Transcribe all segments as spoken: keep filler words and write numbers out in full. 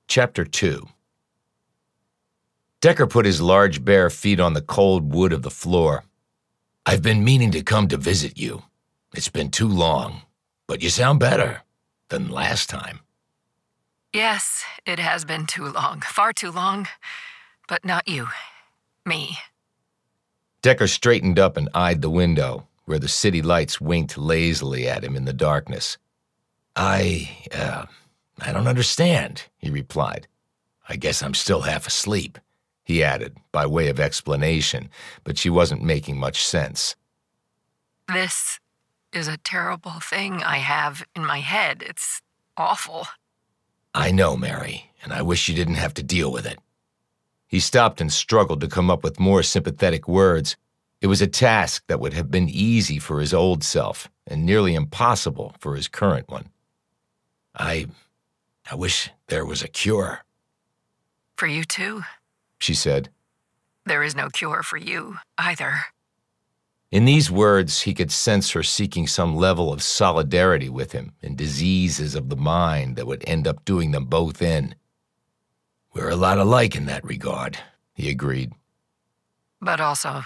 Chapter two. Decker put his large bare feet on the cold wood of the floor. "I've been meaning to come to visit you. It's been too long, but you sound better than last time." Yes, it has been too long, far too long, but not you, me. Decker straightened up and eyed the window, where the city lights winked lazily at him in the darkness. I, uh, I don't understand, he replied. "I guess I'm still half asleep," he added, by way of explanation, but she wasn't making much sense. This is a terrible thing I have in my head. It's awful. "I know, Mary, and I wish you didn't have to deal with it." He stopped and struggled to come up with more sympathetic words. It was a task that would have been easy for his old self and nearly impossible for his current one. I, I wish there was a cure." For you too, she said. "There is no cure for you either." In these words, he could sense her seeking some level of solidarity with him in diseases of the mind that would end up doing them both in. "We're a lot alike in that regard," he agreed. But also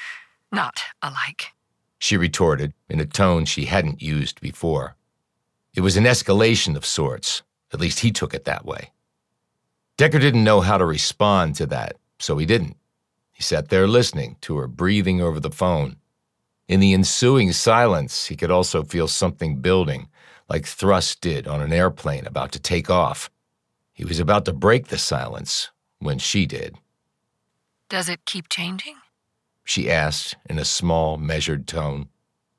not alike, she retorted in a tone she hadn't used before. It was an escalation of sorts. At least he took it that way. Decker didn't know how to respond to that, so he didn't. He sat there listening to her breathing over the phone. In the ensuing silence, he could also feel something building, like thrust did on an airplane about to take off. He was about to break the silence when she did. "Does it keep changing?" she asked in a small, measured tone.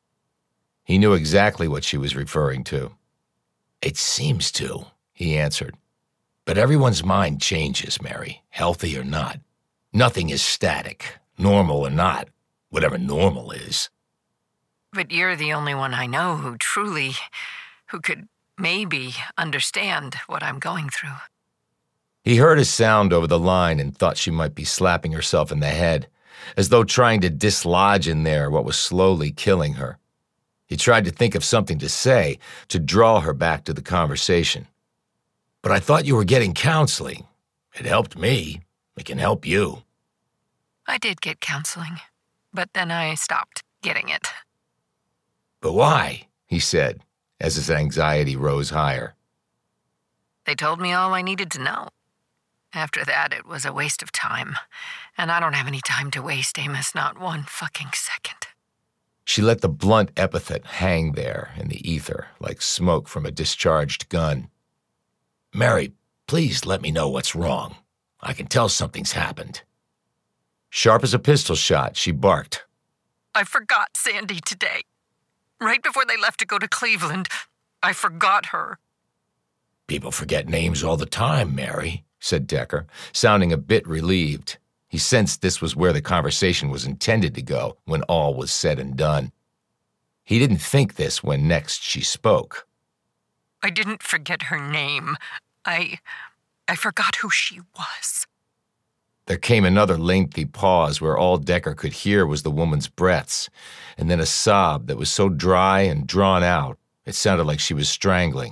He knew exactly what she was referring to. "It seems to," he answered. "But everyone's mind changes, Mary, healthy or not. Nothing is static, normal or not, whatever normal is." But you're the only one I know who truly, who could maybe understand what I'm going through. He heard a sound over the line and thought she might be slapping herself in the head, as though trying to dislodge in there what was slowly killing her. He tried to think of something to say, to draw her back to the conversation. "But I thought you were getting counseling. It helped me. It can help you." I did get counseling, but then I stopped getting it. "But why?" he said, as his anxiety rose higher. They told me all I needed to know. After that, it was a waste of time. And I don't have any time to waste, Amos, not one fucking second. She let the blunt epithet hang there in the ether like smoke from a discharged gun. "Mary, please let me know what's wrong. I can tell something's happened." Sharp as a pistol shot, she barked. "I forgot Sandy today. Right before they left to go to Cleveland, I forgot her." "People forget names all the time, Mary," said Decker, sounding a bit relieved. He sensed this was where the conversation was intended to go when all was said and done. He didn't think this when next she spoke. "I didn't forget her name. I... I forgot who she was." There came another lengthy pause where all Decker could hear was the woman's breaths, and then a sob that was so dry and drawn out, it sounded like she was strangling.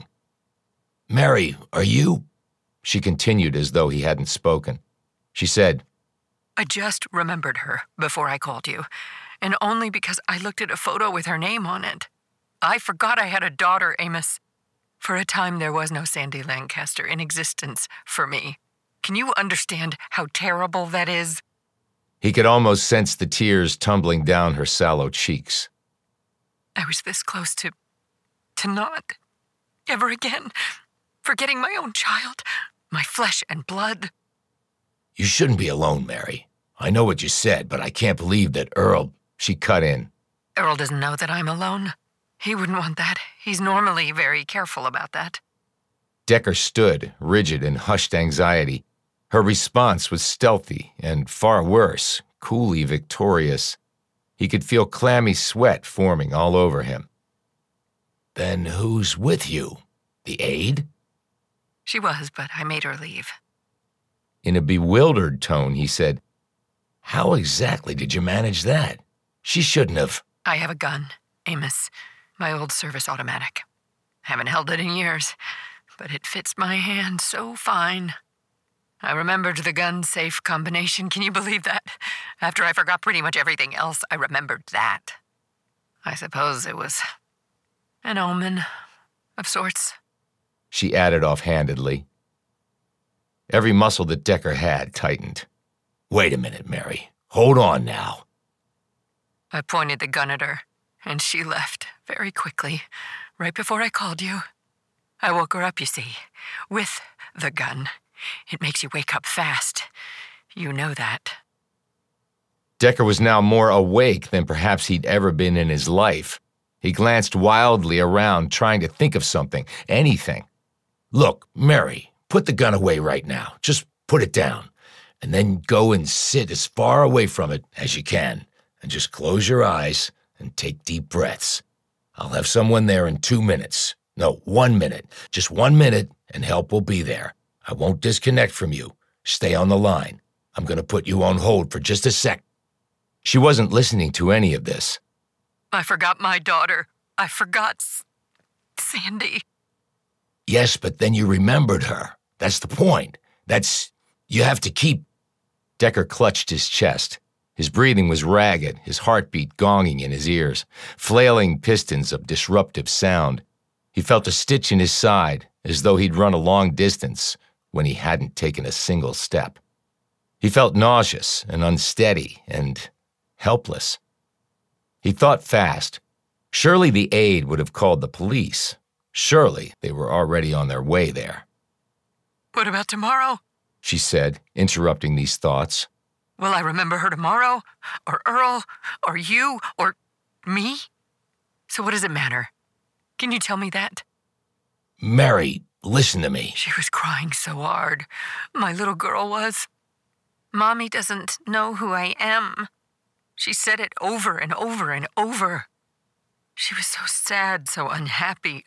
"Mary, are you?" she continued as though he hadn't spoken. She said, "I just remembered her before I called you, and only because I looked at a photo with her name on it. I forgot I had a daughter, Amos. For a time, there was no Sandy Lancaster in existence for me. Can you understand how terrible that is?" He could almost sense the tears tumbling down her sallow cheeks. "I was this close to... to not... ever again... forgetting my own child, my flesh and blood." "You shouldn't be alone, Mary. I know what you said, but I can't believe that Earl..." She cut in. "Earl doesn't know that I'm alone. He wouldn't want that. He's normally very careful about that." Decker stood, rigid in hushed anxiety. Her response was stealthy and, far worse, coolly victorious. He could feel clammy sweat forming all over him. "Then who's with you? The aide?" She was, but I made her leave. In a bewildered tone, he said, "How exactly did you manage that? She shouldn't have..." "I have a gun, Amos. My old service automatic. Haven't held it in years. but it fits my hand so fine. I remembered the gun safe combination. Can you believe that? After I forgot pretty much everything else, I remembered that. I suppose it was an omen of sorts. She added offhandedly. Every muscle that Decker had tightened. Wait a minute, Mary. Hold on now. I pointed the gun at her, and she left very quickly, right before I called you. I woke her up, you see, with the gun. It makes you wake up fast. You know that. Decker was now more awake than perhaps he'd ever been in his life. He glanced wildly around, trying to think of something, anything. Look, Mary, put the gun away right now. Just put it down. And then go and sit as far away from it as you can. And just close your eyes and take deep breaths. I'll have someone there in two minutes. No, one minute. Just one minute, and help will be there. I won't disconnect from you. Stay on the line. I'm going to put you on hold for just a sec. She wasn't listening to any of this. I forgot my daughter. I forgot S- Sandy. Yes, but then you remembered her. That's the point. That's... you have to keep... Decker clutched his chest. His breathing was ragged, his heartbeat gonging in his ears, flailing pistons of disruptive sound. He felt a stitch in his side, as though he'd run a long distance when he hadn't taken a single step. He felt nauseous and unsteady and helpless. He thought fast. Surely the aide would have called the police. Surely they were already on their way there. What about tomorrow? She said, interrupting these thoughts. Will I remember her tomorrow? Or Earl? Or you? Or me? So what does it matter? Can you tell me that? Mary, listen to me. She was crying so hard. My little girl was. Mommy doesn't know who I am. She said it over and over and over. She was so sad, so unhappy.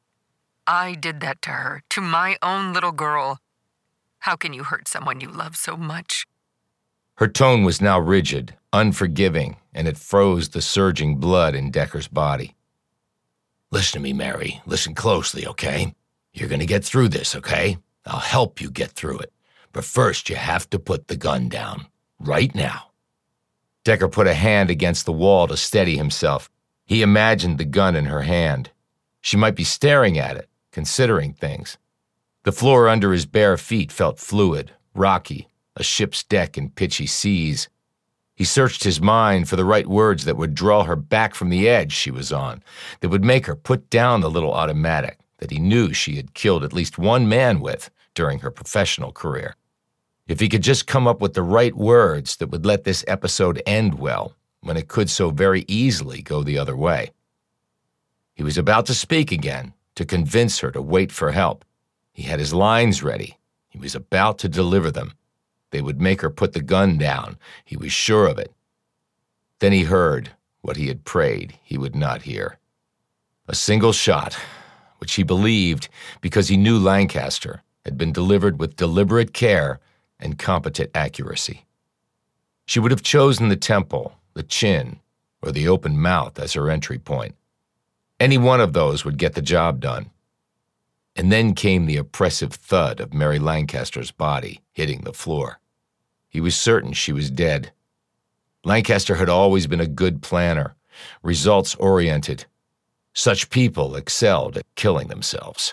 I did that to her, to my own little girl. How can you hurt someone you love so much? Her tone was now rigid, unforgiving, and it froze the surging blood in Decker's body. Listen to me, Mary. Listen closely, okay? You're going to get through this, okay? I'll help you get through it. But first, you have to put the gun down. Right now. Decker put a hand against the wall to steady himself. He imagined the gun in her hand. She might be staring at it, considering things. The floor under his bare feet felt fluid, rocky, a ship's deck in pitchy seas. He searched his mind for the right words that would draw her back from the edge she was on, that would make her put down the little automatic that he knew she had killed at least one man with during her professional career. If he could just come up with the right words that would let this episode end well, when it could so very easily go the other way. He was about to speak again, to convince her to wait for help. He had his lines ready. He was about to deliver them. They would make her put the gun down. He was sure of it. Then he heard what he had prayed he would not hear. A single shot, which he believed because he knew Lancaster, had been delivered with deliberate care and competent accuracy. She would have chosen the temple, the chin, or the open mouth as her entry point. Any one of those would get the job done. And then came the oppressive thud of Mary Lancaster's body hitting the floor. He was certain she was dead. Lancaster had always been a good planner, results-oriented. Such people excelled at killing themselves.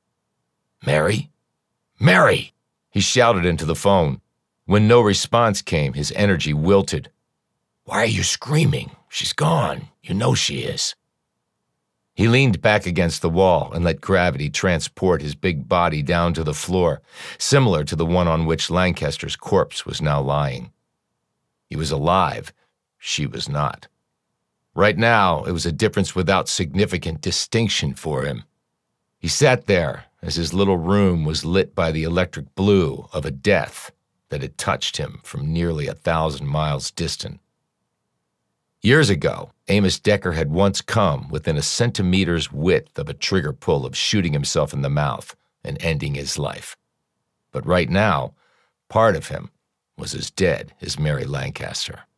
Mary? Mary! He shouted into the phone. When no response came, his energy wilted. Why are you screaming? She's gone. You know she is. He leaned back against the wall and let gravity transport his big body down to the floor, similar to the one on which Lancaster's corpse was now lying. He was alive. She was not. Right now, it was a difference without significant distinction for him. He sat there as his little room was lit by the electric blue of a death that had touched him from nearly a thousand miles distant. Years ago, Amos Decker had once come within a centimeter's width of a trigger pull of shooting himself in the mouth and ending his life. But right now, part of him was as dead as Mary Lancaster.